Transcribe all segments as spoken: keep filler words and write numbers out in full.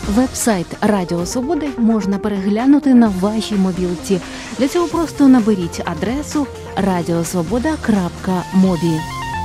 Веб-сайт Радіо Свобода можна переглянути на вашій мобілці. Для цього просто наберіть адресу радіосвобода крапка мобі.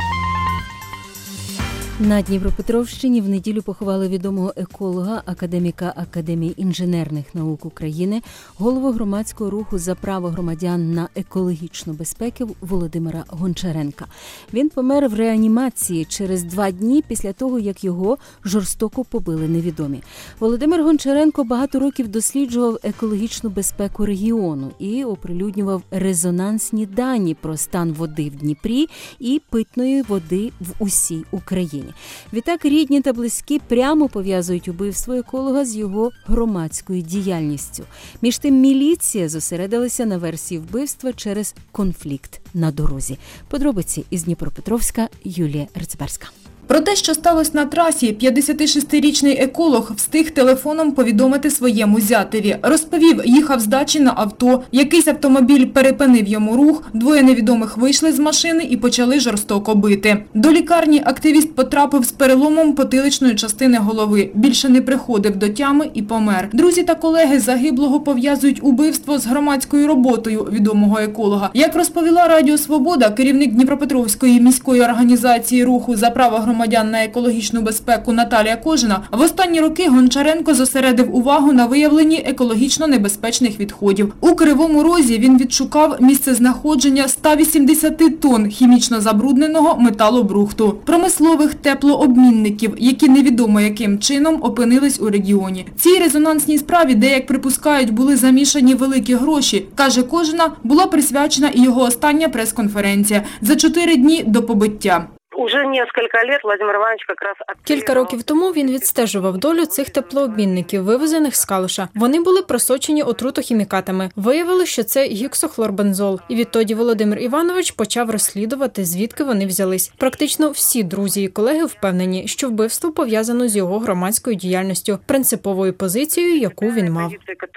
На Дніпропетровщині в неділю поховали відомого еколога, академіка Академії інженерних наук України, голову громадського руху за право громадян на екологічну безпеку Володимира Гончаренка. Він помер в реанімації через два дні після того, як його жорстоко побили невідомі. Володимир Гончаренко багато років досліджував екологічну безпеку регіону і оприлюднював резонансні дані про стан води в Дніпрі і питної води в усій Україні. Відтак рідні та близькі прямо пов'язують убивство еколога з його громадською діяльністю. Між тим міліція зосередилася на версії вбивства через конфлікт на дорозі. Подробиці із Дніпропетровська, Юлія Рицберська. Про те, що сталося на трасі, п'ятдесятишестирічний еколог встиг телефоном повідомити своєму зятеві. Розповів, їхав з дачі на авто, якийсь автомобіль перепинив йому рух, двоє невідомих вийшли з машини і почали жорстоко бити. До лікарні активіст потрапив з переломом потиличної частини голови, більше не приходив до тями і помер. Друзі та колеги загиблого пов'язують убивство з громадською роботою відомого еколога. Як розповіла Радіо Свобода, керівник Дніпропетровської міської організації руху за право громадян громадян на екологічну безпеку Наталія Кожина, в останні роки Гончаренко зосередив увагу на виявленні екологічно небезпечних відходів. У Кривому Розі він відшукав місце знаходження ста вісімдесяти тонн хімічно забрудненого металобрухту, промислових теплообмінників, які невідомо яким чином опинились у регіоні. Цій резонансній справі, де, як припускають, були замішані великі гроші, каже Кожина, була присвячена і його остання прес-конференція за чотири дні до побиття. Уже кілька років Владимир Іванович якраз Кілька років тому він відстежував долю цих теплообмінників, вивезених з Калуша. Вони були просочені отрутохімікатами. Виявили, що це гіксохлорбензол. І відтоді Володимир Іванович почав розслідувати, звідки вони взялись. Практично всі друзі і колеги впевнені, що вбивство пов'язано з його громадською діяльністю, принциповою позицією, яку він мав.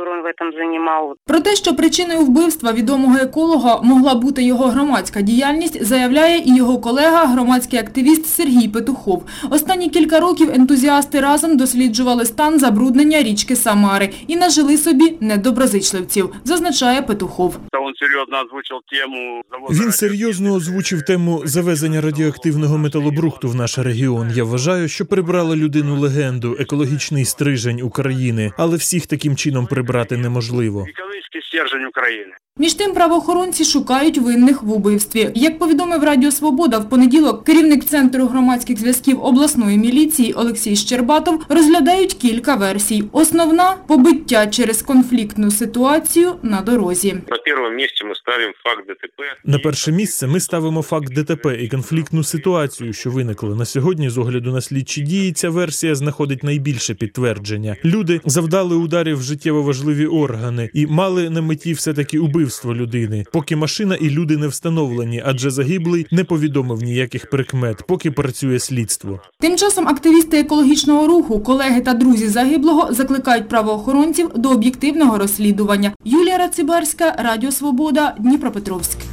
Про те, що причиною вбивства відомого еколога могла бути його громадська діяльність, заявляє і його колега, громадський активіст Сергій Петухов. Останні кілька років ентузіасти разом досліджували стан забруднення річки Самари і нажили собі недоброзичливців, зазначає Петухов. Він серйозно озвучив тему завезення радіоактивного металобрухту в наш регіон. Я вважаю, що прибрали людину-легенду, екологічний стрижень України, але всіх таким чином прибрати неможливо. Між тим, правоохоронці шукають винних в убивстві. Як повідомив Радіо Свобода, в понеділок керівник Центру громадських зв'язків обласної міліції Олексій Щербатов розглядають кілька версій. Основна – побиття через конфліктну ситуацію на дорозі. На першому місці ми ставимо факт ДТП. На перше місце ми ставимо факт ДТП і конфліктну ситуацію, що виникла. На сьогодні, з огляду на слідчі дії, ця версія знаходить найбільше підтвердження. Люди завдали ударів в життєво важливі органи і мали на меті все-таки убивство людини, поки машина і люди не встановлені, адже загиблий не повідомив ніяких прикмет, поки працює слідство. Тим часом активісти екологічного руху, колеги та друзі загиблого закликають правоохоронців до об'єктивного розслідування. Юлія Рицберська, Радіо Свобода, Дніпропетровськ.